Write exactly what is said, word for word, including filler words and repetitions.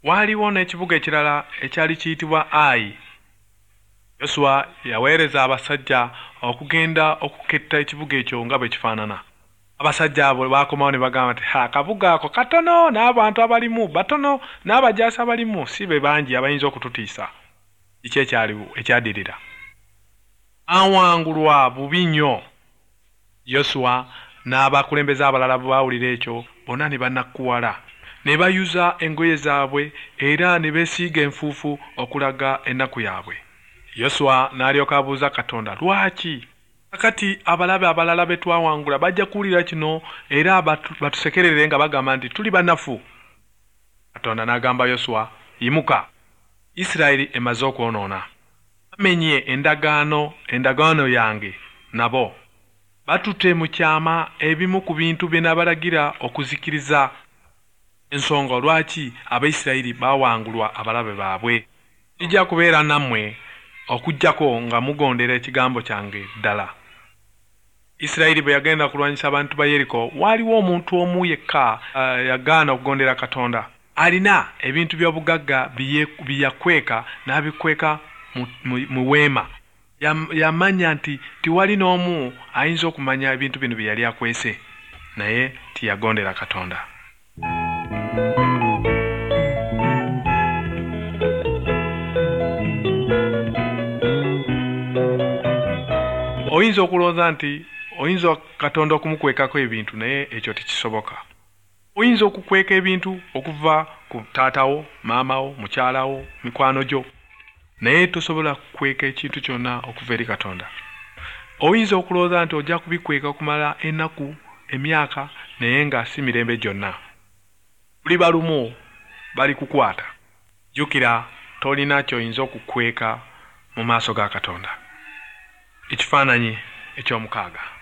Waaliwo n'ekibuga ekirala ekyali kiyitibwa Ayi. Yoswa yaweereza abasajja okugenda okuketta ekibuga ekyo nga bwe kifaanana. Abasajja abo baakomawo ne bagamba nti ha akabuga ako katono n'abantu abalimu batono n'abajaasi abalimu si be bangi abayinza okututiisa. Kiki ekyaliwo ekyadirira? Awangulwa bubi nnyo. Yoswa n'abakulembeze abalala bwe baawulira ekyo bonna ne banakkuwala ne bayuza engoye zaabwe era ne beesiiga enfuufu okulaga ennaku yaabwe. Yoswa n'alyoka abuuza Katonda, lwaki kakati abalabe abalala be twawangula bajja kuwulira kino era batusekerere nga bagamba nti tuli banafu? Katonda n'agamba Yoswa, yimuka, Isirayiri emaze okwonoona. Bamenye endagaano endagaano yange nabo. Batute mu kyama ebimu ku bintu bye nabalagira okuzikiriza. Ensonga lwaki Abayisirayiri baawangulwa abalabe baabwe. Kijja kubeera nammwe okujjako nga mugondera ekigambo kyange ddala. Isirayiri bwe yagenda kulwanyisa abantu ba Yeriko, waaliwo omuntu omu yekka uh, yagaana okugondera Katonda. Alina ebintu by'obugagga bye yakweka n'abikweka mu, mu, mu weema. Yamanya nti tiwali n'omu ayinza okumanya ebintu bino bye yali akwese, naye tiyagondera Katonda. Oyinza okulowooza nti oyinza Katonda okumukwekako ebintu naye ekyo tekisoboka. Oyinza okukweka ebintu okuva ku taatawo, maamawo, mukyalawo, mikwano gyo, naye tosobola kukweka ekintu kyonna okuva eri Katonda. Oyinza okulowooza nti ojja kubikweka okumala ennaku, emyaka, naye nga si mirembe gyonna. Buli balumu bali kukwata. Jjukira tolina ky'oyinza okukweka mu maaso ga Katonda. Ekifaananyi eky'omukaaga.